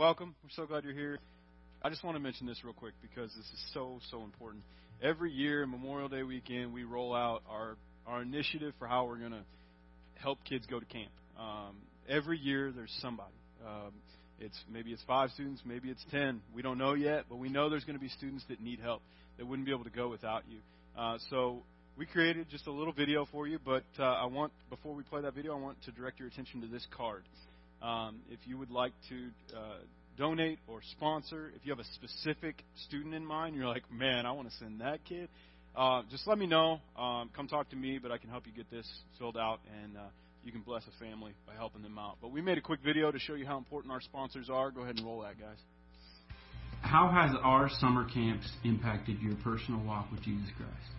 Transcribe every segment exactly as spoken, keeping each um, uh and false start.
welcome. We're so glad you're here. I just want to mention this real quick because this is so, so important. Every year, Memorial Day weekend, we roll out our, our initiative for how we're going to help kids go to camp. Um, every year, there's somebody. Um, it's maybe it's five students, maybe it's ten. We don't know yet, but we know there's going to be students that need help, that wouldn't be able to go without you. Uh, so we created just a little video for you, but uh, I want, before we play that video, I want to direct your attention to this card. Um, if you would like to uh, donate or sponsor, if you have a specific student in mind, you're like, man, I want to send that kid, uh, just let me know. Um, come talk to me, but I can help you get this filled out, and uh, you can bless a family by helping them out. But we made a quick video to show you how important our sponsors are. Go ahead and roll that, guys. How has our summer camps impacted your personal walk with Jesus Christ?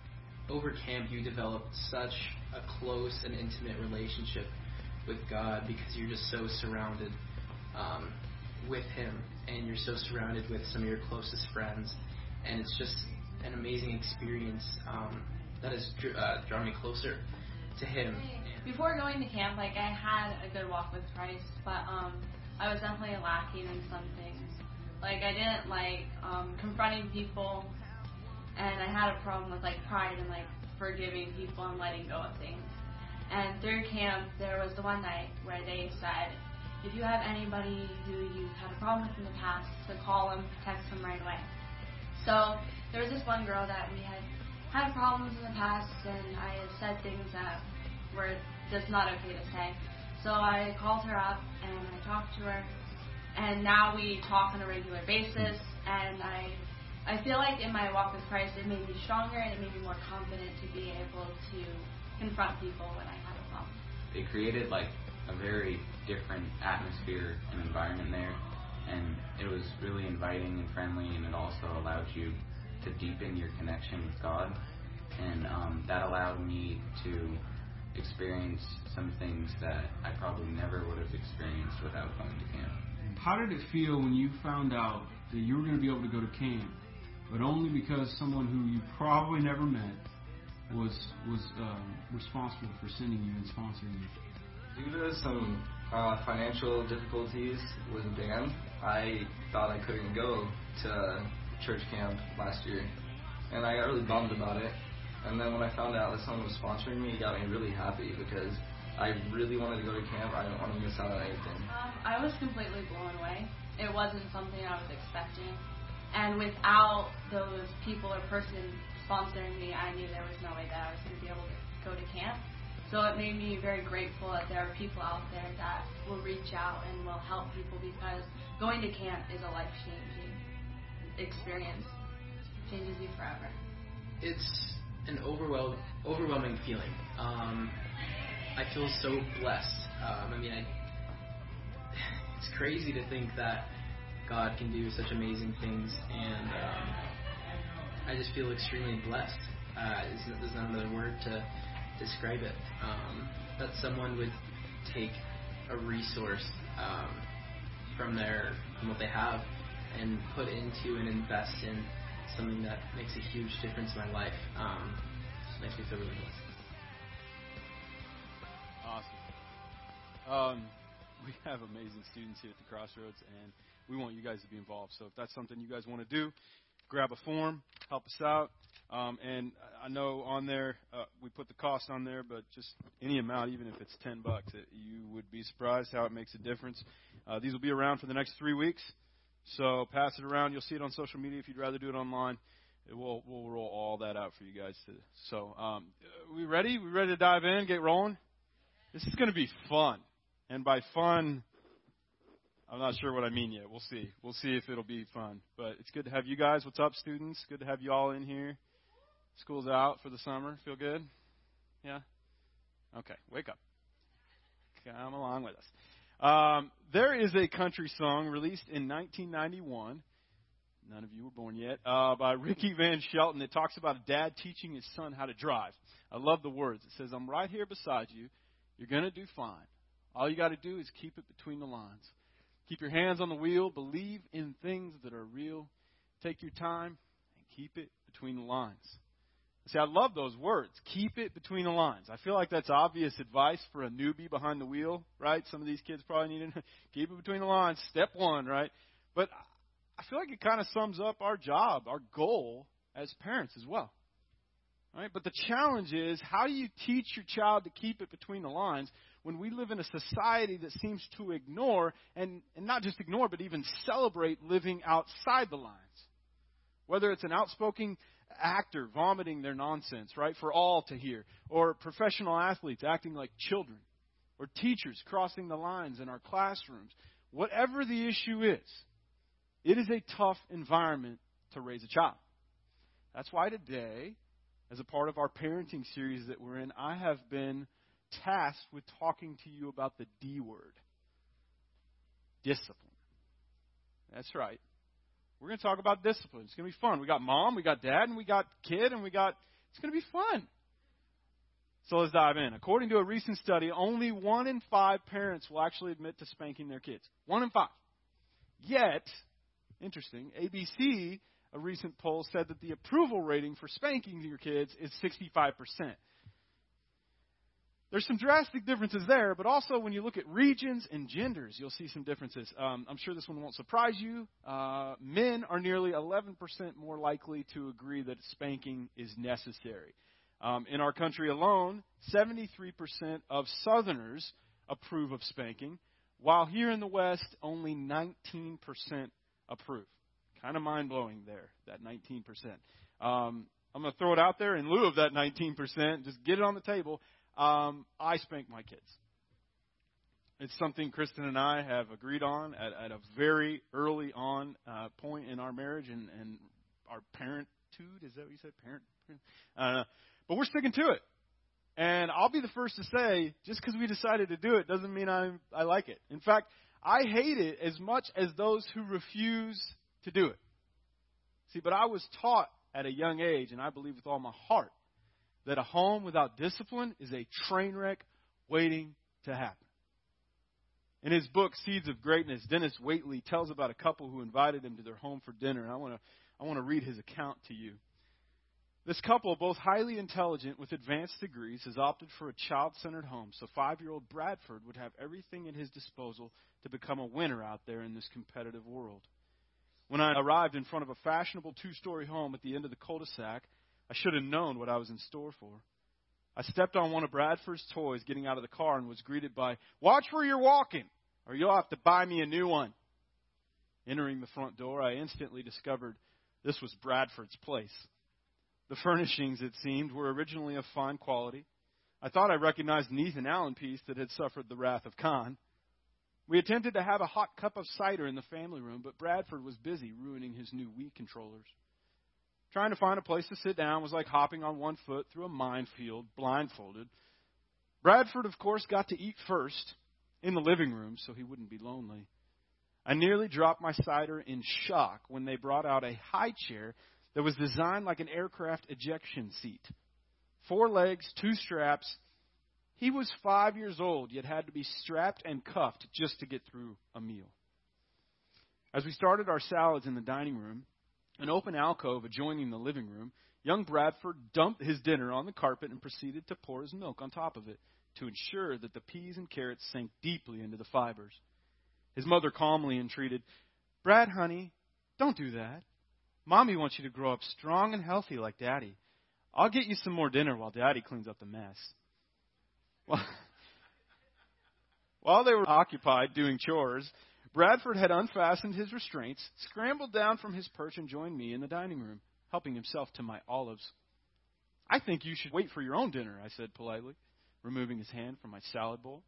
Over camp, you develop such a close and intimate relationship with God because you're just so surrounded um, with Him, and you're so surrounded with some of your closest friends, and it's just an amazing experience um, that has uh, drawn me closer to Him. Before going to camp, like I had a good walk with Christ, but um, I was definitely lacking in some things. Like I didn't like um, confronting people, and I had a problem with like pride and like forgiving people and letting go of things. And through camp, there was the one night where they said, if you have anybody who you've had a problem with in the past, to call them, text them right away. So there was this one girl that we had had problems in the past, and I had said things that were just not okay to say. So I called her up, and I talked to her, and now we talk on a regular basis, and I I feel like in my walk with Christ, it made me stronger, and it made me more confident to be able to confront people when I had a problem. It created like a very different atmosphere and environment there, and it was really inviting and friendly, and it also allowed you to deepen your connection with God, and um, that allowed me to experience some things that I probably never would have experienced without going to camp. How did it feel when you found out that you were going to be able to go to camp, but only because someone who you probably never met was was um, responsible for sending you and sponsoring you? Due to some uh, financial difficulties with the band, I thought I couldn't go to church camp last year, and I got really bummed about it. And then when I found out that someone was sponsoring me, it got me really happy because I really wanted to go to camp. I didn't want to miss out on anything. Um, I was completely blown away. It wasn't something I was expecting. And without those people or person sponsoring me, I knew there was no way that I was going to be able to go to camp. So it made me very grateful that there are people out there that will reach out and will help people, because going to camp is a life-changing experience. It changes you forever. It's an overwhelm, overwhelming feeling. Um, I feel so blessed. Um, I mean, I, it's crazy to think that God can do such amazing things, and um, I just feel extremely blessed. Uh, there's, there's not another word to describe it. Um, that someone would take a resource um, from their from what they have and put into and invest in something that makes a huge difference in my life. Um, just makes me feel really blessed. Awesome. Um, we have amazing students here at the Crossroads, and we want you guys to be involved. So if that's something you guys want to do, grab a form, help us out. Um, and I know on there, uh, we put the cost on there, but just any amount, even if it's ten bucks, it, you would be surprised how it makes a difference. Uh, these will be around for the next three weeks. So pass it around. You'll see it on social media if you'd rather do it online. It will, we'll roll all that out for you guys. To, so um, are we ready? We ready to dive in, get rolling? This is going to be fun. And by fun, I'm not sure what I mean yet. We'll see. We'll see if it'll be fun. But it's good to have you guys. What's up, students? Good to have you all in here. School's out for the summer. Feel good? Yeah? Okay. Wake up. Come along with us. Um, there is a country song released in nineteen ninety-one. None of you were born yet. Uh, by Ricky Van Shelton. It talks about a dad teaching his son how to drive. I love the words. It says, I'm right here beside you. You're going to do fine. All you got to do is keep it between the lines. Keep your hands on the wheel. Believe in things that are real. Take your time and keep it between the lines. See, I love those words. Keep it between the lines. I feel like that's obvious advice for a newbie behind the wheel, right? Some of these kids probably need to keep it between the lines. Step one, right? But I feel like it kind of sums up our job, our goal as parents as well. Right? But the challenge is, how do you teach your child to keep it between the lines when we live in a society that seems to ignore, and, and not just ignore, but even celebrate living outside the lines? Whether it's an outspoken actor vomiting their nonsense, right, for all to hear, or professional athletes acting like children, or teachers crossing the lines in our classrooms. Whatever the issue is, it is a tough environment to raise a child. That's why today, as a part of our parenting series that we're in, I have been tasked with talking to you about the D word. Discipline. That's right. We're going to talk about discipline. It's going to be fun. We got mom, we got dad, and we got kid, and we got, it's going to be fun. So let's dive in. According to a recent study, only one in five parents will actually admit to spanking their kids. One in five. Yet, interesting, A B C, a recent poll, said that the approval rating for spanking your kids is sixty-five percent. There's some drastic differences there, but also when you look at regions and genders, you'll see some differences. Um, I'm sure this one won't surprise you. Uh, men are nearly eleven percent more likely to agree that spanking is necessary. Um, in our country alone, seventy-three percent of Southerners approve of spanking, while here in the West, only nineteen percent approve. Kind of mind-blowing there, that nineteen percent. Um, I'm going to throw it out there in lieu of that nineteen percent. Just get it on the table. Um, I spank my kids. It's something Kristen and I have agreed on at, at a very early on uh, point in our marriage and, and our parenthood. Is that what you said? Parent? Uh, but we're sticking to it. And I'll be the first to say, just because we decided to do it doesn't mean I I like it. In fact, I hate it as much as those who refuse to do it. See, but I was taught at a young age, and I believe with all my heart, that a home without discipline is a train wreck waiting to happen. In his book, Seeds of Greatness, Dennis Waitley tells about a couple who invited him to their home for dinner. And I want to I want to read his account to you. This couple, both highly intelligent with advanced degrees, has opted for a child-centered home so five-year-old Bradford would have everything at his disposal to become a winner out there in this competitive world. When I arrived in front of a fashionable two-story home at the end of the cul-de-sac, I should have known what I was in store for. I stepped on one of Bradford's toys getting out of the car and was greeted by, "Watch where you're walking, or you'll have to buy me a new one." Entering the front door, I instantly discovered this was Bradford's place. The furnishings, it seemed, were originally of fine quality. I thought I recognized an Ethan Allen piece that had suffered the wrath of Khan. We attempted to have a hot cup of cider in the family room, but Bradford was busy ruining his new Wii controllers. Trying to find a place to sit down was like hopping on one foot through a minefield, blindfolded. Bradford, of course, got to eat first in the living room so he wouldn't be lonely. I nearly dropped my cider in shock when they brought out a high chair that was designed like an aircraft ejection seat. Four legs, two straps. He was five years old, yet had to be strapped and cuffed just to get through a meal. As we started our salads in the dining room, an open alcove adjoining the living room, young Bradford dumped his dinner on the carpet and proceeded to pour his milk on top of it to ensure that the peas and carrots sank deeply into the fibers. His mother calmly entreated, "Brad, honey, don't do that. Mommy wants you to grow up strong and healthy like Daddy. I'll get you some more dinner while Daddy cleans up the mess." Well, while they were occupied doing chores, Bradford had unfastened his restraints, scrambled down from his perch, and joined me in the dining room, helping himself to my olives. "I think you should wait for your own dinner," I said politely, removing his hand from my salad bowl.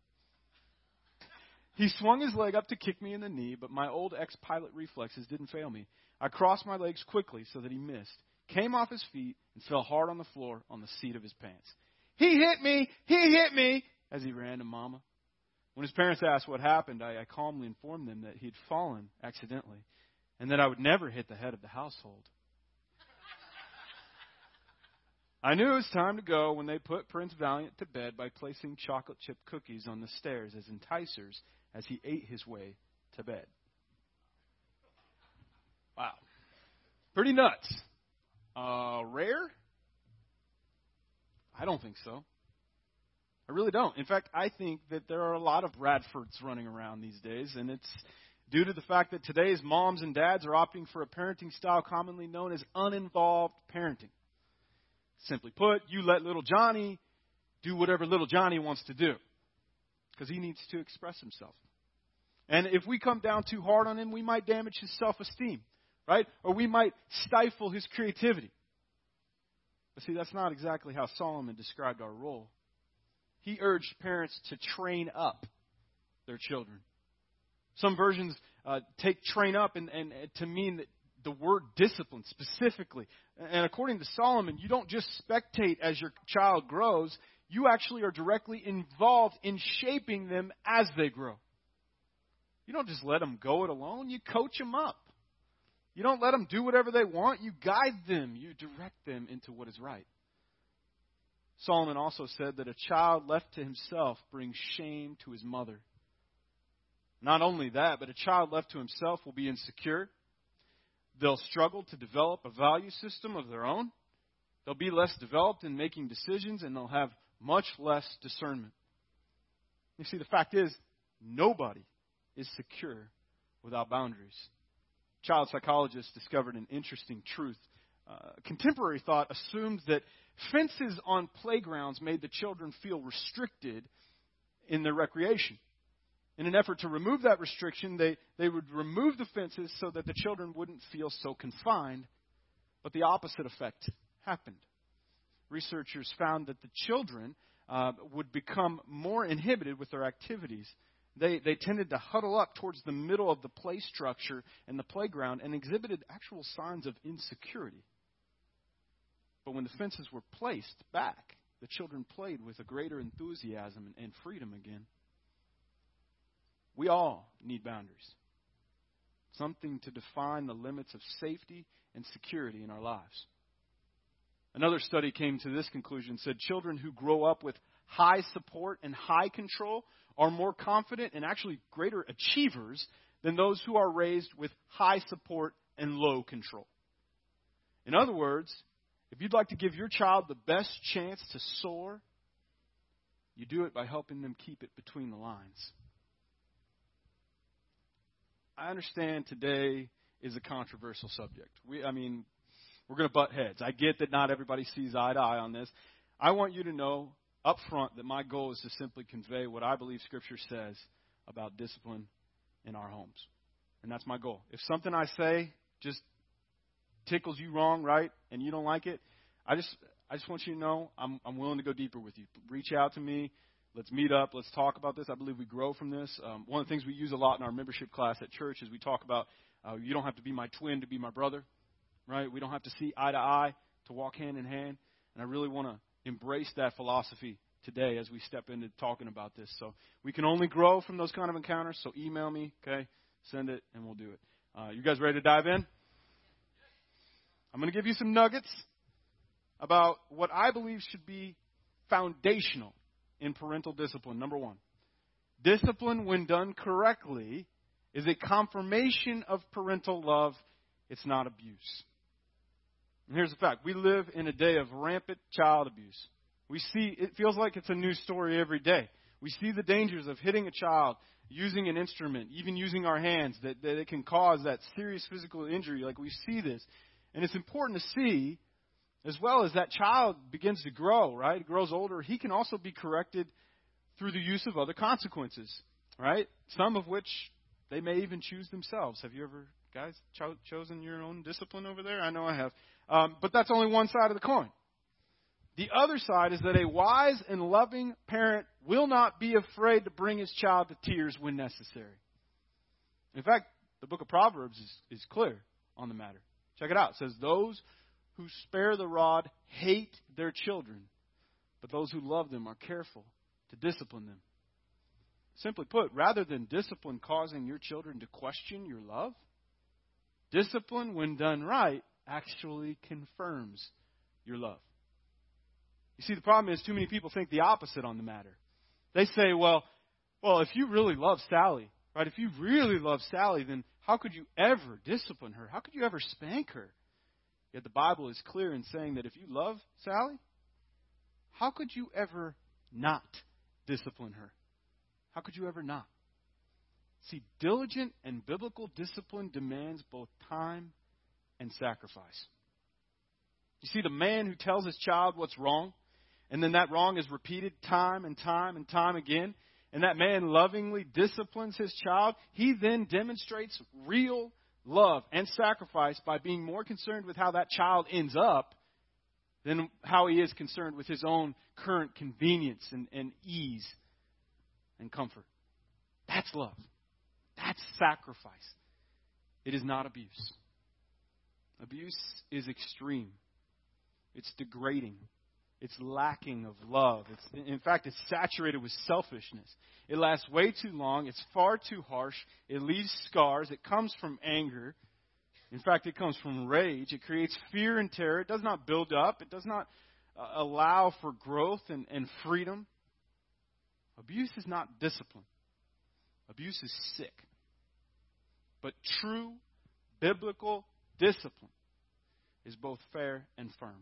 He swung his leg up to kick me in the knee, but my old ex-pilot reflexes didn't fail me. I crossed my legs quickly so that he missed, came off his feet, and fell hard on the floor on the seat of his pants. "He hit me! He hit me!" as he ran to Mama. When his parents asked what happened, I, I calmly informed them that he had fallen accidentally and that I would never hit the head of the household. I knew it was time to go when they put Prince Valiant to bed by placing chocolate chip cookies on the stairs as enticers as he ate his way to bed. Wow. Pretty nuts. Uh, rare? I don't think so. I really don't. In fact, I think that there are a lot of Bradfords running around these days, and it's due to the fact that today's moms and dads are opting for a parenting style commonly known as uninvolved parenting. Simply put, you let little Johnny do whatever little Johnny wants to do because he needs to express himself. And if we come down too hard on him, we might damage his self-esteem, right? Or we might stifle his creativity. But see, that's not exactly how Solomon described our role. He urged parents to train up their children. Some versions uh, take train up and, and, and to mean that the word discipline specifically. And according to Solomon, you don't just spectate as your child grows. You actually are directly involved in shaping them as they grow. You don't just let them go it alone. You coach them up. You don't let them do whatever they want. You guide them. You direct them into what is right. Solomon also said that a child left to himself brings shame to his mother. Not only that, but a child left to himself will be insecure. They'll struggle to develop a value system of their own. They'll be less developed in making decisions, and they'll have much less discernment. You see, the fact is, nobody is secure without boundaries. Child psychologists discovered an interesting truth. Uh, contemporary thought assumed that fences on playgrounds made the children feel restricted in their recreation. In an effort to remove that restriction, they, they would remove the fences so that the children wouldn't feel so confined. But the opposite effect happened. Researchers found that the children uh, would become more inhibited with their activities. They, they tended to huddle up towards the middle of the play structure and the playground and exhibited actual signs of insecurity. But when the fences were placed back, the children played with a greater enthusiasm and freedom again. We all need boundaries. Something to define the limits of safety and security in our lives. Another study came to this conclusion, said children who grow up with high support and high control are more confident and actually greater achievers than those who are raised with high support and low control. In other words, if you'd like to give your child the best chance to soar, you do it by helping them keep it between the lines. I understand today is a controversial subject. We, I mean, we're going to butt heads. I get that not everybody sees eye to eye on this. I want you to know up front that my goal is to simply convey what I believe Scripture says about discipline in our homes. And that's my goal. If something I say just tickles you wrong, right, and you don't like it, I just I just want you to know I'm I'm willing to go deeper with you. Reach out to me. Let's meet up. Let's talk about this. I believe we grow from this. Um, one of the things we use a lot in our membership class at church is we talk about uh, you don't have to be my twin to be my brother, right? We don't have to see eye to eye to walk hand in hand. And I really want to embrace that philosophy today as we step into talking about this. So we can only grow from those kind of encounters. So email me, okay? Send it, and we'll do it. Uh, you guys ready to dive in? I'm going to give you some nuggets about what I believe should be foundational in parental discipline. Number one, discipline, when done correctly, is a confirmation of parental love. It's not abuse. And here's the fact. We live in a day of rampant child abuse. We see, it feels like it's a new story every day. We see the dangers of hitting a child, using an instrument, even using our hands, that, that it can cause that serious physical injury. Like, we see this. And it's important to see, as well as that child begins to grow, right? He grows older. He can also be corrected through the use of other consequences, right? Some of which they may even choose themselves. Have you ever, guys, cho- chosen your own discipline over there? I know I have. Um, but that's only one side of the coin. The other side is that a wise and loving parent will not be afraid to bring his child to tears when necessary. In fact, the book of Proverbs is, is clear on the matter. Check it out. It says, those who spare the rod hate their children, but those who love them are careful to discipline them. Simply put, rather than discipline causing your children to question your love, discipline, when done right, actually confirms your love. You see, the problem is too many people think the opposite on the matter. They say, well, well, if you really love Sally, right, if you really love Sally, then how could you ever discipline her? How could you ever spank her? Yet the Bible is clear in saying that if you love Sally, how could you ever not discipline her? How could you ever not? See, diligent and biblical discipline demands both time and sacrifice. You see, the man who tells his child what's wrong, and then that wrong is repeated time and time and time again, and that man lovingly disciplines his child, he then demonstrates real love and sacrifice by being more concerned with how that child ends up than how he is concerned with his own current convenience and, and ease and comfort. That's love. That's sacrifice. It is not abuse. Abuse is extreme. It's degrading. It's lacking of love. It's, in fact, it's saturated with selfishness. It lasts way too long. It's far too harsh. It leaves scars. It comes from anger. In fact, it comes from rage. It creates fear and terror. It does not build up. It does not uh, allow for growth and, and freedom. Abuse is not discipline. Abuse is sick. But true biblical discipline is both fair and firm.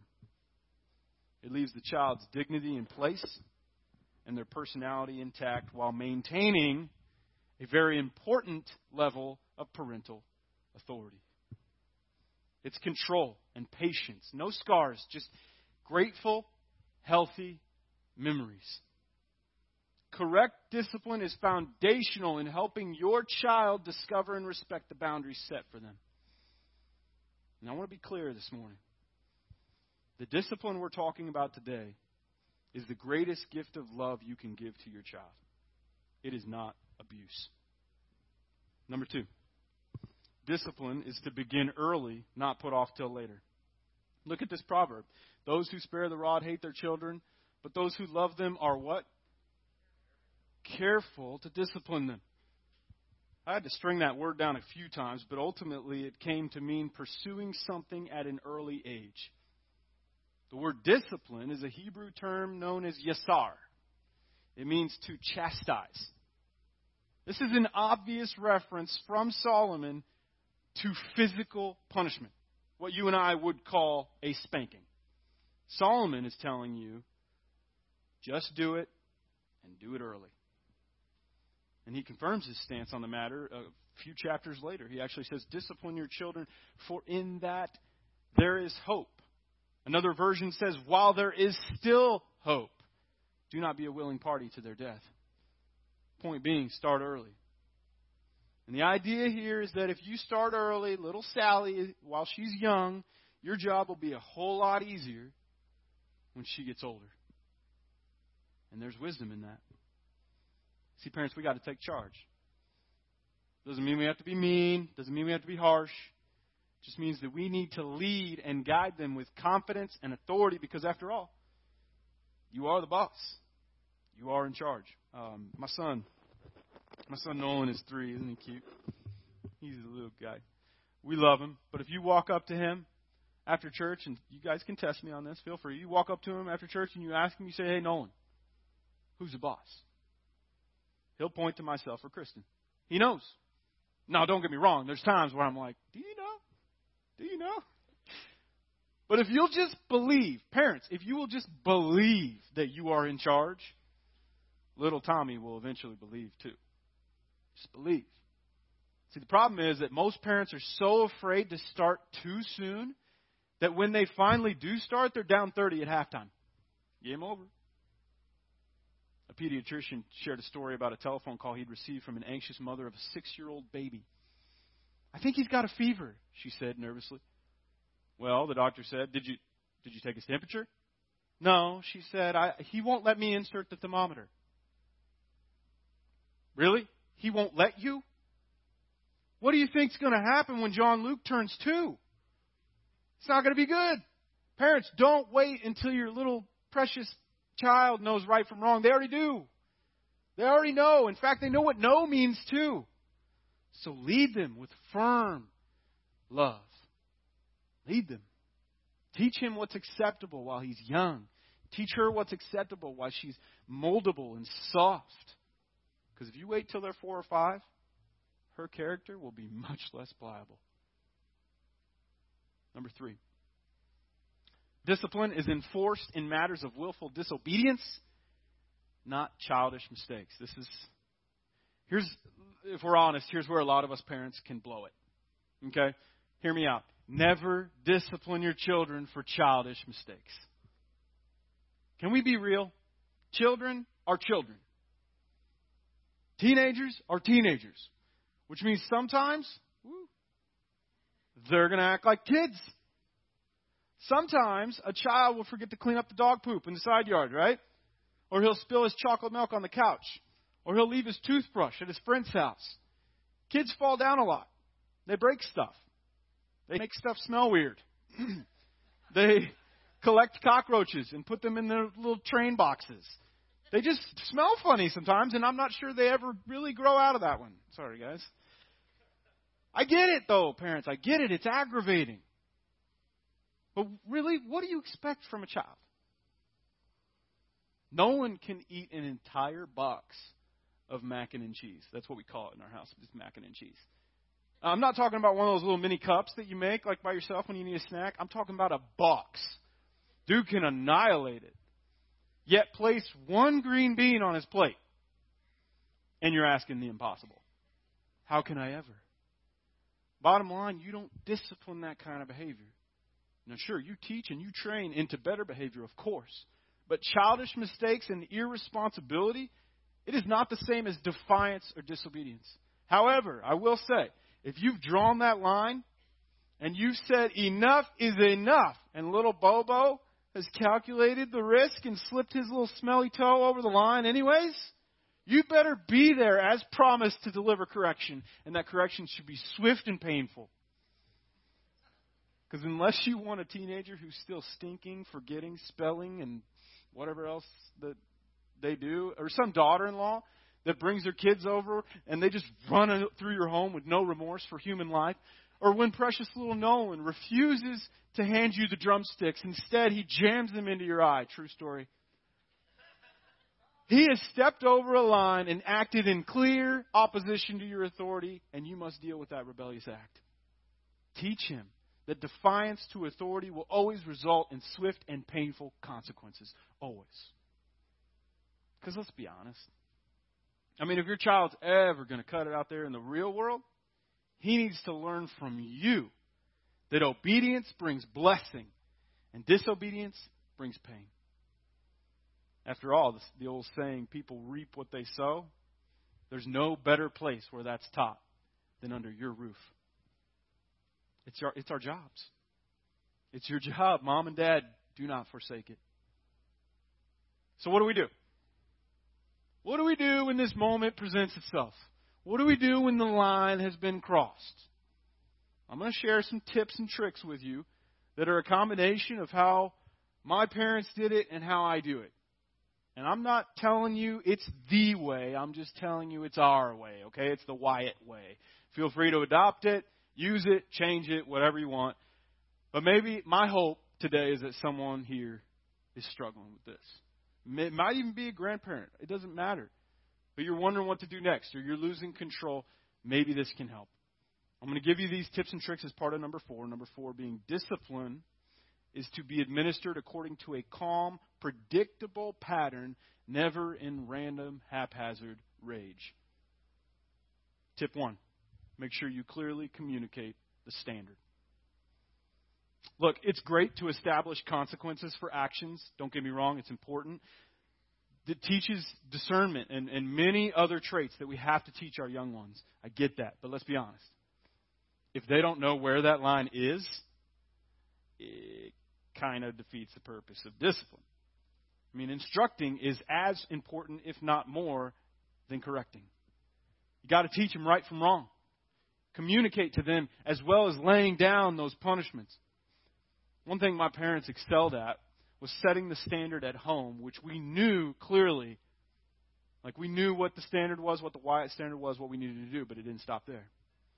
It leaves the child's dignity in place and their personality intact while maintaining a very important level of parental authority. It's control and patience. No scars, just grateful, healthy memories. Correct discipline is foundational in helping your child discover and respect the boundaries set for them. And I want to be clear this morning. The discipline we're talking about today is the greatest gift of love you can give to your child. It is not abuse. Number two, discipline is to begin early, not put off till later. Look at this proverb. Those who spare the rod hate their children, but those who love them are what? Careful to discipline them. I had to string that word down a few times, but ultimately it came to mean pursuing something at an early age. The word discipline is a Hebrew term known as yasar. It means to chastise. This is an obvious reference from Solomon to physical punishment, what you and I would call a spanking. Solomon is telling you, just do it and do it early. And he confirms his stance on the matter a few chapters later. He actually says, discipline your children, for in that there is hope. Another version says, while there is still hope, do not be a willing party to their death. Point being, start early. And the idea here is that if you start early, little Sally, while she's young, your job will be a whole lot easier when she gets older. And there's wisdom in that. See, parents, we got to take charge. Doesn't mean we have to be mean. Doesn't mean we have to be harsh. It just means that we need to lead and guide them with confidence and authority because, after all, you are the boss. You are in charge. Um, my son, my son Nolan is three. Isn't he cute? He's a little guy. We love him. But if you walk up to him after church, and you guys can test me on this, feel free. You walk up to him after church and you ask him, you say, hey, Nolan, who's the boss? He'll point to myself or Kristen. He knows. Now, don't get me wrong. There's times where I'm like, do you know? Do you know? But if you'll just believe, parents, if you will just believe that you are in charge, little Tommy will eventually believe too. Just believe. See, the problem is that most parents are so afraid to start too soon that when they finally do start, they're down thirty at halftime. Game over. A pediatrician shared a story about a telephone call he'd received from an anxious mother of a six-year-old baby. I think he's got a fever, she said nervously. Well, the doctor said, did you did you take his temperature? No, she said, I, he won't let me insert the thermometer. Really? He won't let you? What do you think's going to happen when John Luke turns two? It's not going to be good. Parents, don't wait until your little precious child knows right from wrong. They already do. They already know. In fact, they know what no means too. So lead them with firm love. Lead them. Teach him what's acceptable while he's young. Teach her what's acceptable while she's moldable and soft. Because if you wait till they're four or five, her character will be much less pliable. Number three. Discipline is enforced in matters of willful disobedience, not childish mistakes. This is, here's, if we're honest, here's where a lot of us parents can blow it. Okay? Hear me out. Never discipline your children for childish mistakes. Can we be real? Children are children. Teenagers are teenagers. Which means sometimes, woo, they're going to act like kids. Sometimes a child will forget to clean up the dog poop in the side yard, right? Or he'll spill his chocolate milk on the couch. Or he'll leave his toothbrush at his friend's house. Kids fall down a lot. They break stuff. They make stuff smell weird. They collect cockroaches and put them in their little train boxes. They just smell funny sometimes, and I'm not sure they ever really grow out of that one. Sorry, guys. I get it, though, parents. I get it. It's aggravating. But really, what do you expect from a child? No one can eat an entire box of mac and cheese. That's what we call it in our house, just mac and cheese. I'm not talking about one of those little mini cups that you make like by yourself when you need a snack. I'm talking about a box. Dude can annihilate it. Yet place one green bean on his plate. And you're asking the impossible. How can I ever? Bottom line, you don't discipline that kind of behavior. Now, sure, you teach and you train into better behavior, of course. But childish mistakes and irresponsibility, it is not the same as defiance or disobedience. However, I will say, if you've drawn that line and you've said enough is enough, and little Bobo has calculated the risk and slipped his little smelly toe over the line anyways, you better be there as promised to deliver correction. And that correction should be swift and painful. Because unless you want a teenager who's still stinking, forgetting, spelling, and whatever else that they do, or some daughter-in-law that brings their kids over and they just run through your home with no remorse for human life, or when precious little Nolan refuses to hand you the drumsticks, instead he jams them into your eye. True story. He has stepped over a line and acted in clear opposition to your authority, and you must deal with that rebellious act. Teach him that defiance to authority will always result in swift and painful consequences. Always. Because let's be honest. I mean, if your child's ever going to cut it out there in the real world, he needs to learn from you that obedience brings blessing and disobedience brings pain. After all, the old saying, people reap what they sow, there's no better place where that's taught than under your roof. It's our, it's our jobs. It's your job. Mom and Dad, do not forsake it. So what do we do? What do we do when this moment presents itself? What do we do when the line has been crossed? I'm going to share some tips and tricks with you that are a combination of how my parents did it and how I do it. And I'm not telling you it's the way. I'm just telling you it's our way, okay? It's the Wyatt way. Feel free to adopt it, use it, change it, whatever you want. But maybe my hope today is that someone here is struggling with this. It might even be a grandparent. It doesn't matter. But you're wondering what to do next, or you're losing control. Maybe this can help. I'm going to give you these tips and tricks as part of number four. Number four being discipline is to be administered according to a calm, predictable pattern, never in random, haphazard rage. Tip one, make sure you clearly communicate the standard. Look, it's great to establish consequences for actions. Don't get me wrong, it's important. It teaches discernment and, and many other traits that we have to teach our young ones. I get that, but let's be honest. If they don't know where that line is, it kind of defeats the purpose of discipline. I mean, instructing is as important, if not more, than correcting. You got to teach them right from wrong. Communicate to them as well as laying down those punishments. One thing my parents excelled at was setting the standard at home, which we knew clearly. Like we knew what the standard was, what the Wyatt standard was, what we needed to do, but it didn't stop there.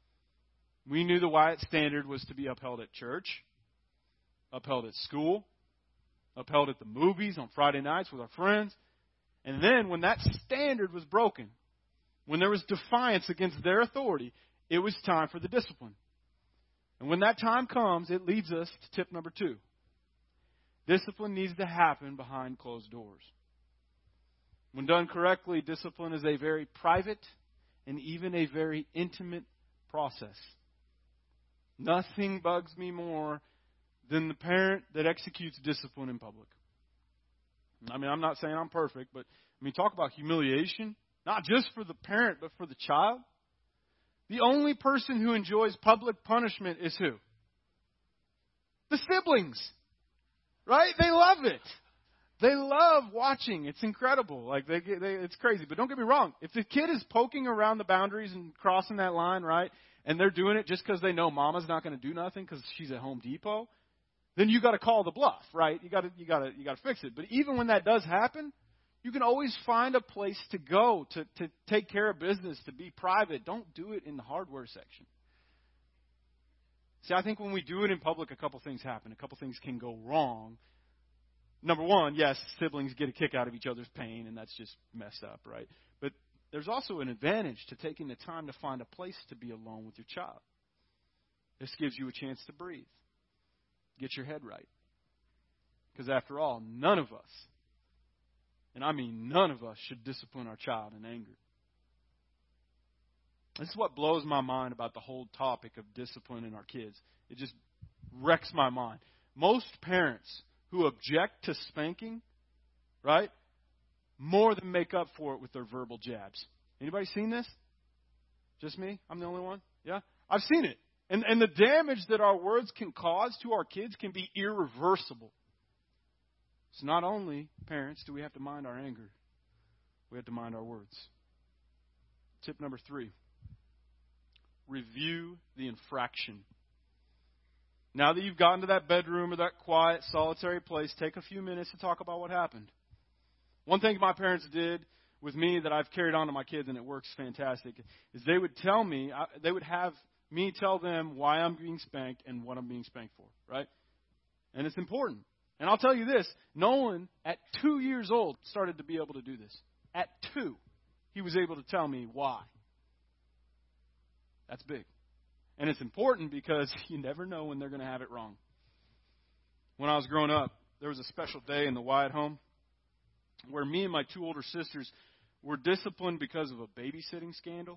We knew the Wyatt standard was to be upheld at church, upheld at school, upheld at the movies on Friday nights with our friends. And then when that standard was broken, when there was defiance against their authority, it was time for the discipline. And when that time comes, it leads us to tip number two. Discipline needs to happen behind closed doors. When done correctly, discipline is a very private and even a very intimate process. Nothing bugs me more than the parent that executes discipline in public. I mean, I'm not saying I'm perfect, but I mean, talk about humiliation, not just for the parent, but for the child. The only person who enjoys public punishment is who? The siblings, right? They love it. They love watching. It's incredible. Like they, they, it's crazy. But don't get me wrong. If the kid is poking around the boundaries and crossing that line, right, and they're doing it just because they know mama's not going to do nothing because she's at Home Depot, then you got to call the bluff, right? You got to, you got to, you got to fix it. But even when that does happen, you can always find a place to go to, to take care of business, to be private. Don't do it in the hardware section. See, I think when we do it in public, a couple things happen. A couple things can go wrong. Number one, yes, siblings get a kick out of each other's pain, and that's just messed up, right? But there's also an advantage to taking the time to find a place to be alone with your child. This gives you a chance to breathe. Get your head right. Because after all, none of us, and I mean none of us, should discipline our child in anger. This is what blows my mind about the whole topic of discipline in our kids. It just wrecks my mind. Most parents who object to spanking, right, more than make up for it with their verbal jabs. Anybody seen this? Just me? I'm the only one? Yeah? I've seen it. And, and the damage that our words can cause to our kids can be irreversible. So not only, parents, do we have to mind our anger, we have to mind our words. Tip number three. Review the infraction. Now that you've gotten to that bedroom or that quiet, solitary place, take a few minutes to talk about what happened. One thing my parents did with me that I've carried on to my kids, and it works fantastic, is they would tell me, they would have me tell them why I'm being spanked and what I'm being spanked for, right? And it's important. And I'll tell you this, Nolan, at two years old, started to be able to do this. At two, he was able to tell me why. That's big. And it's important because you never know when they're going to have it wrong. When I was growing up, there was a special day in the Wyatt home where me and my two older sisters were disciplined because of a babysitting scandal.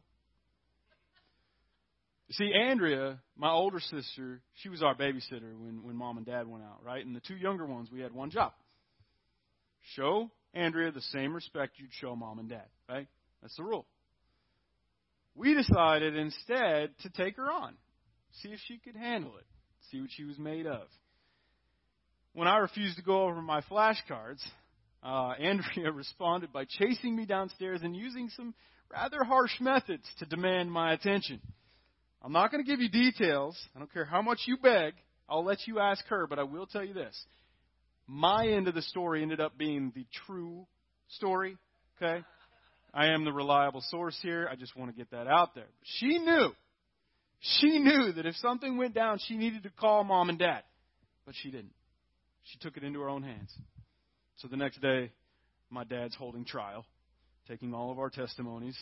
You see, Andrea, my older sister, she was our babysitter when, when mom and dad went out, right? And the two younger ones, we had one job. Show Andrea the same respect you'd show mom and dad, right? That's the rule. We decided instead to take her on, see if she could handle it, see what she was made of. When I refused to go over my flashcards, uh, Andrea responded by chasing me downstairs and using some rather harsh methods to demand my attention. I'm not going to give you details. I don't care how much you beg. I'll let you ask her, but I will tell you this. My end of the story ended up being the true story, okay? I am the reliable source here. I just want to get that out there. She knew. She knew that if something went down, she needed to call mom and dad. But she didn't. She took it into her own hands. So the next day, my dad's holding trial, taking all of our testimonies.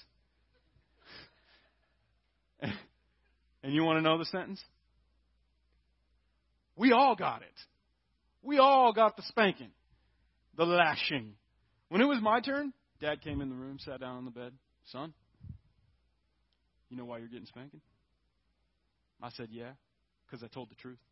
And you want to know the sentence? We all got it. We all got the spanking, the lashing. When it was my turn, Dad came in the room, sat down on the bed. Son, you know why you're getting spanking? I said, yeah, because I told the truth.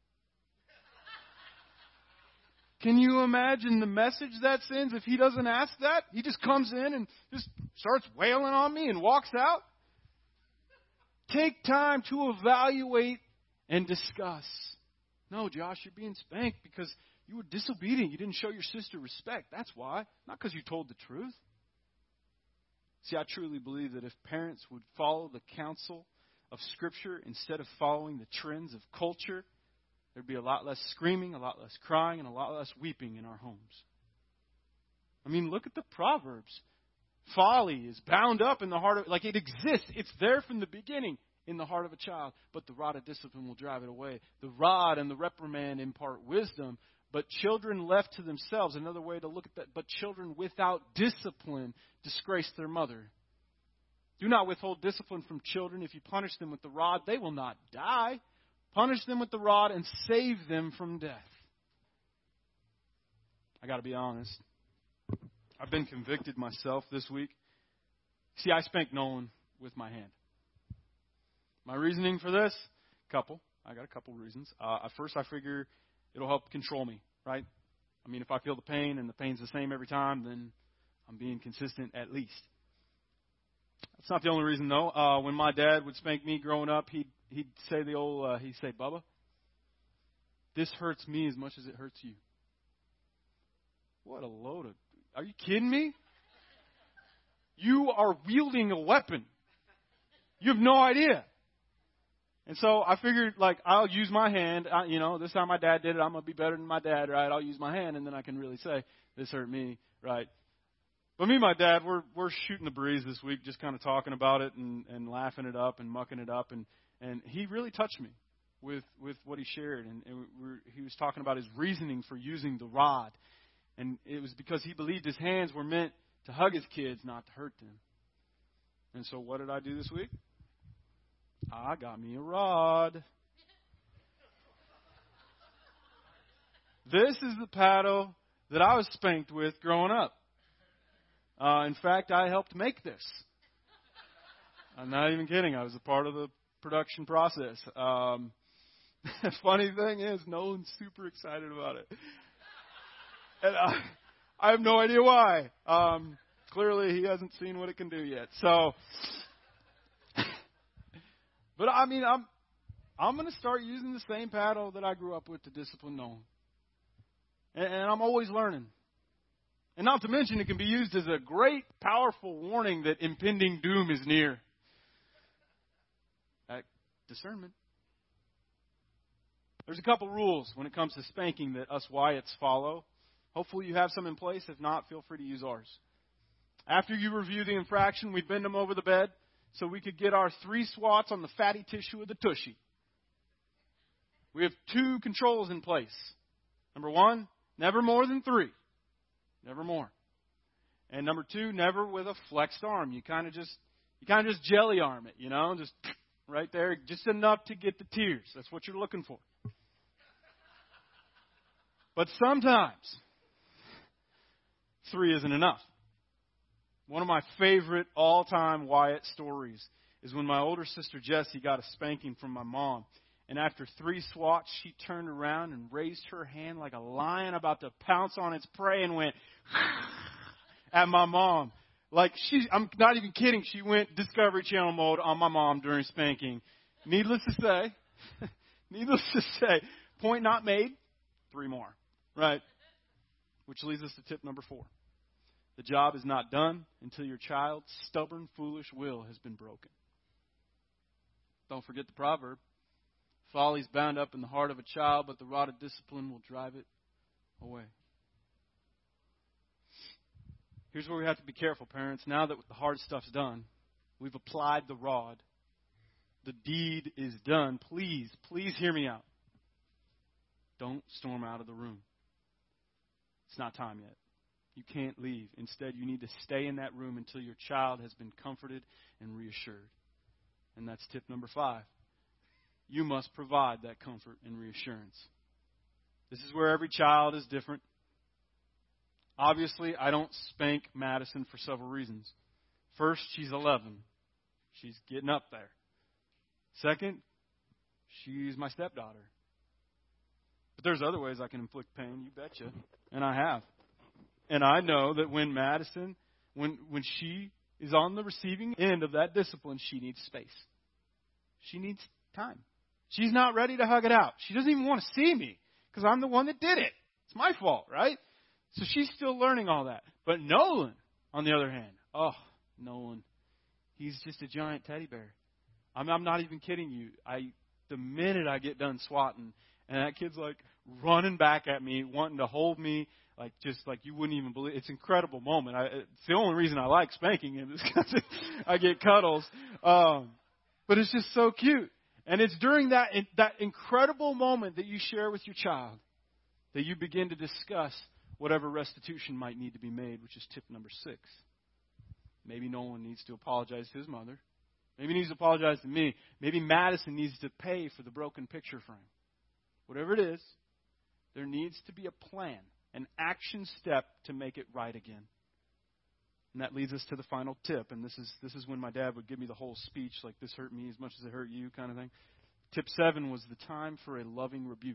Can you imagine the message that sends if he doesn't ask that? He just comes in and just starts wailing on me and walks out. Take time to evaluate and discuss. No, Josh, you're being spanked because you were disobedient. You didn't show your sister respect. That's why. Not because you told the truth. See, I truly believe that if parents would follow the counsel of Scripture instead of following the trends of culture, there'd be a lot less screaming, a lot less crying, and a lot less weeping in our homes. I mean, look at the Proverbs. Folly is bound up in the heart of, like it exists. It's there from the beginning in the heart of a child. But the rod of discipline will drive it away. The rod and the reprimand impart wisdom. But children left to themselves, another way to look at that, but children without discipline disgrace their mother. Do not withhold discipline from children. If you punish them with the rod, they will not die. Punish them with the rod and save them from death. I got to be honest. I've been convicted myself this week. See, I spanked Nolan with my hand. My reasoning for this, couple. I got a couple reasons. Uh, at first, I figure it'll help control me, right? I mean, if I feel the pain and the pain's the same every time, then I'm being consistent at least. That's not the only reason, though. Uh, when my dad would spank me growing up, he'd, he'd say the old, uh, he'd say, Bubba, this hurts me as much as it hurts you. What a load of, are you kidding me? You are wielding a weapon. You have no idea. And so I figured, like, I'll use my hand. I, you know, this time my dad did it. I'm going to be better than my dad, right? I'll use my hand, and then I can really say, this hurt me, right? But me and my dad, we're we're shooting the breeze this week, just kind of talking about it and, and laughing it up and mucking it up. And, and he really touched me with, with what he shared. And, and we're, he was talking about his reasoning for using the rod. And it was because he believed his hands were meant to hug his kids, not to hurt them. And so what did I do this week? I got me a rod. This is the paddle that I was spanked with growing up. Uh, in fact, I helped make this. I'm not even kidding. I was a part of the production process. Um, the funny thing is, Nolan's super excited about it. And I, I have no idea why. Um, clearly, he hasn't seen what it can do yet. So, but I mean, I'm I'm going to start using the same paddle that I grew up with to discipline Nolan. And, and I'm always learning. And not to mention, it can be used as a great, powerful warning that impending doom is near. At discernment. There's a couple rules when it comes to spanking that us Wyatts follow. Hopefully you have some in place. If not, feel free to use ours. After you review the infraction, we bend them over the bed so we could get our three swats on the fatty tissue of the tushy. We have two controls in place. Number one, never more than three. Never more. And number two, never with a flexed arm. You kind of just, you kind of just jelly arm it, you know, just right there, just enough to get the tears. That's what you're looking for. But sometimes three isn't enough. One of my favorite all-time Wyatt stories is when my older sister Jessie got a spanking from my mom. And after three swats, she turned around and raised her hand like a lion about to pounce on its prey and went at my mom. Like, she, I'm not even kidding. She went Discovery Channel mode on my mom during spanking. Needless to say, needless to say, point not made, three more, right? Which leads us to tip number four. The job is not done until your child's stubborn, foolish will has been broken. Don't forget the proverb. Folly's bound up in the heart of a child, but the rod of discipline will drive it away. Here's where we have to be careful, parents. Now that the hard stuff's done, we've applied the rod. The deed is done. Please, please hear me out. Don't storm out of the room. It's not time yet. You can't leave. Instead, you need to stay in that room until your child has been comforted and reassured. And that's tip number five. You must provide that comfort and reassurance. This is where every child is different. Obviously, I don't spank Madison for several reasons. First, she's eleven. She's getting up there. Second, she's my stepdaughter. But there's other ways I can inflict pain, you betcha. And I have. And I know that when Madison, when when she is on the receiving end of that discipline, she needs space. She needs time. She's not ready to hug it out. She doesn't even want to see me because I'm the one that did it. It's my fault, right? So she's still learning all that. But Nolan, on the other hand, oh, Nolan, he's just a giant teddy bear. I'm, I'm not even kidding you. I the minute I get done swatting, and that kid's like running back at me, wanting to hold me, like just like you wouldn't even believe. It's an incredible moment. I, it's the only reason I like spanking him is because I get cuddles. Um, but it's just so cute. And it's during that that incredible moment that you share with your child that you begin to discuss whatever restitution might need to be made, which is tip number six. Maybe Nolan needs to apologize to his mother. Maybe he needs to apologize to me. Maybe Madison needs to pay for the broken picture frame. Whatever it is, there needs to be a plan an action step to make it right again. And that leads us to the final tip. And this is this is when my dad would give me the whole speech, like this hurt me as much as it hurt you kind of thing. Tip seven was the time for a loving rebuke.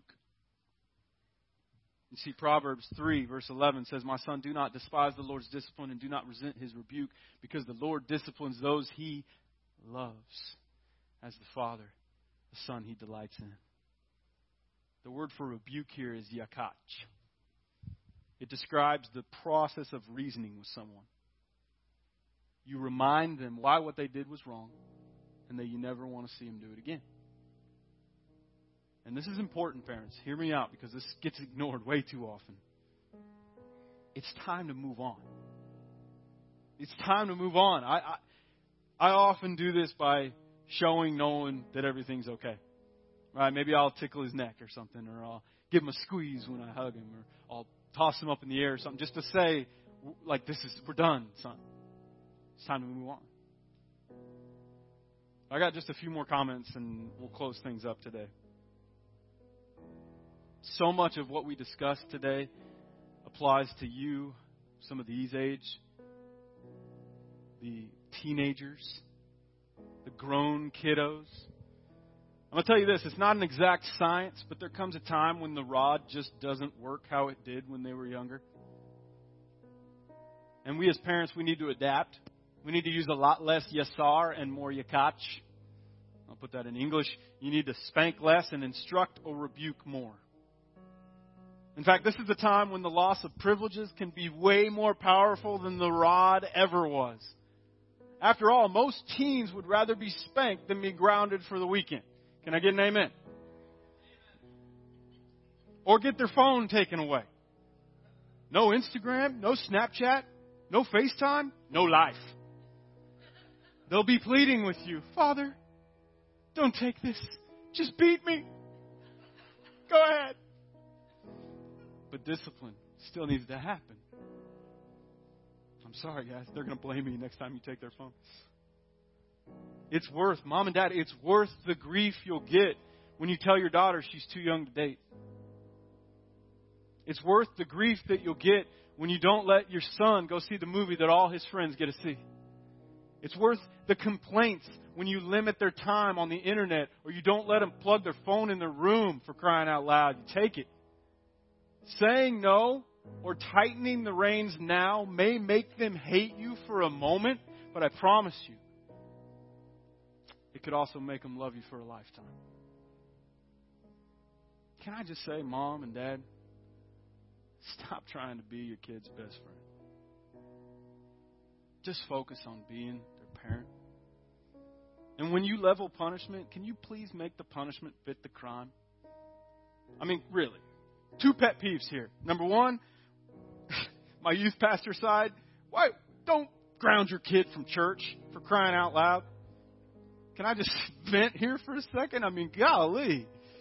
You see, Proverbs three, verse eleven says, "My son, do not despise the Lord's discipline and do not resent his rebuke, because the Lord disciplines those he loves, as the Father, the Son he delights in." The word for rebuke here is yakach. It describes the process of reasoning with someone. You remind them why what they did was wrong, and that you never want to see them do it again. And this is important, parents. Hear me out, because this gets ignored way too often. It's time to move on. It's time to move on. I, I, I often do this by showing Nolan that everything's okay. Right? Maybe I'll tickle his neck or something, or I'll give him a squeeze when I hug him, or I'll toss him up in the air or something, just to say, like, this is, we're done, son. It's time to move on. I got just a few more comments, and we'll close things up today. So much of what we discussed today applies to you, some of these age, the teenagers, the grown kiddos. I'm going to tell you this, it's not an exact science, but there comes a time when the rod just doesn't work how it did when they were younger. And we as parents, we need to adapt. We need to use a lot less yasar and more yakach. I'll put that in English. You need to spank less and instruct or rebuke more. In fact, this is the time when the loss of privileges can be way more powerful than the rod ever was. After all, most teens would rather be spanked than be grounded for the weekend. Can I get an amen? Or get their phone taken away. No Instagram, no Snapchat, no FaceTime, no life. They'll be pleading with you, "Father, don't take this. Just beat me. Go ahead." But discipline still needs to happen. I'm sorry, guys. They're going to blame me next time you take their phone. It's worth, mom and dad, it's worth the grief you'll get when you tell your daughter she's too young to date. It's worth the grief that you'll get when you don't let your son go see the movie that all his friends get to see. It's worth the complaints when you limit their time on the internet, or you don't let them plug their phone in their room, for crying out loud. You take it. Saying no or tightening the reins now may make them hate you for a moment, but I promise you, it could also make them love you for a lifetime. Can I just say, mom and dad, stop trying to be your kid's best friend. Just focus on being their parent. And when you level punishment, can you please make the punishment fit the crime? I mean, really. Two pet peeves here. Number one, my youth pastor side, why don't ground your kid from church, for crying out loud. Can I just vent here for a second? I mean, golly.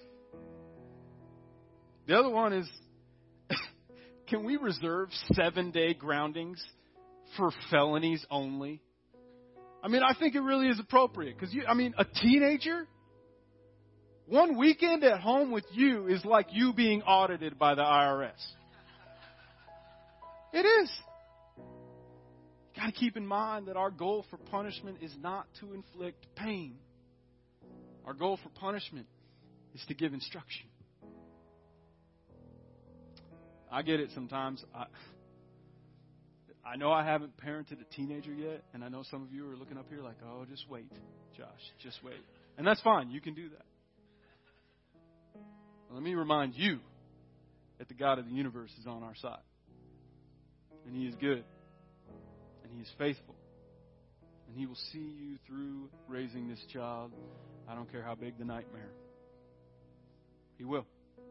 The other one is, can we reserve seven-day groundings for felonies only? I mean, I think it really is appropriate. Because, I mean, a teenager, one weekend at home with you is like you being audited by the I R S. It is. You got to keep in mind that our goal for punishment is not to inflict pain. Our goal for punishment is to give instruction. I get it sometimes. I, I know I haven't parented a teenager yet, and I know some of you are looking up here like, oh, just wait, Josh, just wait. And that's fine. You can do that. Let me remind you that the God of the universe is on our side. And He is good. And He is faithful. And He will see you through raising this child. I don't care how big the nightmare. He will.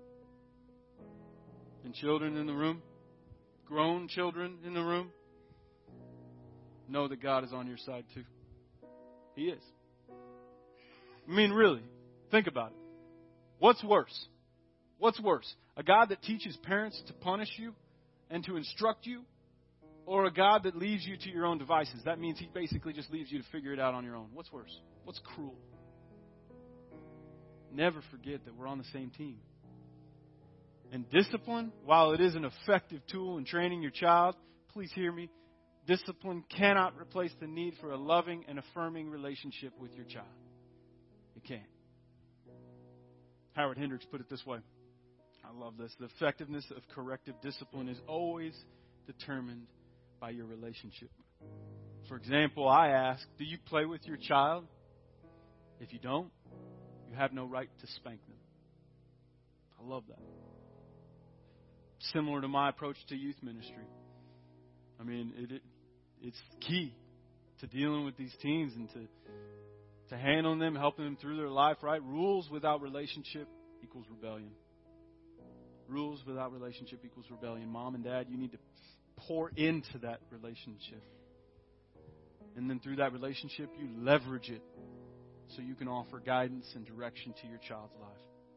And children in the room, grown children in the room, know that God is on your side too. He is. I mean, really, think about it. What's worse? What's worse? A God that teaches parents to punish you and to instruct you, or a God that leaves you to your own devices? That means He basically just leaves you to figure it out on your own. What's worse? What's cruel? Never forget that we're on the same team. And discipline, while it is an effective tool in training your child, please hear me, discipline cannot replace the need for a loving and affirming relationship with your child. It can't. Howard Hendricks put it this way. I love this. The effectiveness of corrective discipline is always determined by your relationship. For example, I ask, do you play with your child? If you don't, you have no right to spank them. I love that. Similar to my approach to youth ministry. I mean, it, it it's key to dealing with these teens and to to handling them, helping them through their life, right? Rules without relationship equals rebellion. Rules without relationship equals rebellion. Mom and dad, you need to pour into that relationship. And then through that relationship, you leverage it so you can offer guidance and direction to your child's life.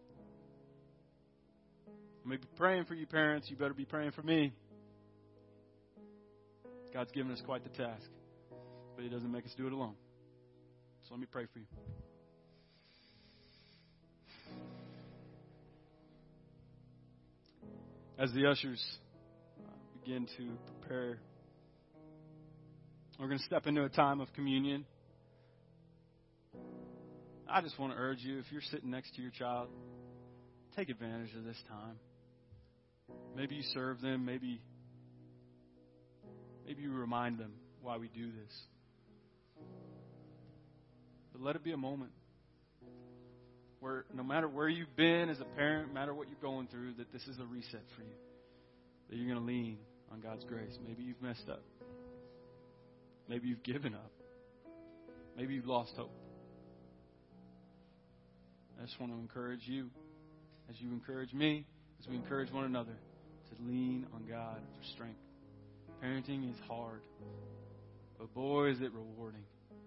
I may be praying for you, parents. You better be praying for me. God's given us quite the task, but He doesn't make us do it alone. So let me pray for you. As the ushers begin to prepare, we're going to step into a time of communion. I just want to urge you, if you're sitting next to your child, take advantage of this time. Maybe you serve them. Maybe, maybe you remind them why we do this. But let it be a moment where no matter where you've been as a parent, no matter what you're going through, that this is a reset for you. That you're going to lean on God's grace. Maybe you've messed up. Maybe you've given up. Maybe you've lost hope. I just want to encourage you, as you encourage me, as we encourage one another, to lean on God for strength. Parenting is hard, but boy, is it rewarding.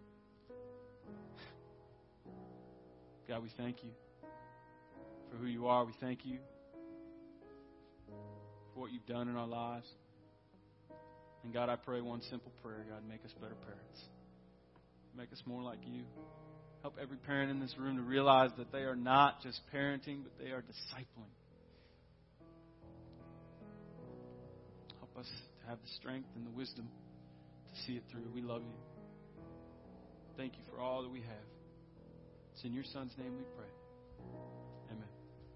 God, we thank you for who you are. We thank you for what you've done in our lives. And God, I pray one simple prayer. God, make us better parents. Make us more like you. Help every parent in this room to realize that they are not just parenting, but they are discipling. Help us to have the strength and the wisdom to see it through. We love you. Thank you for all that we have. It's in your Son's name we pray.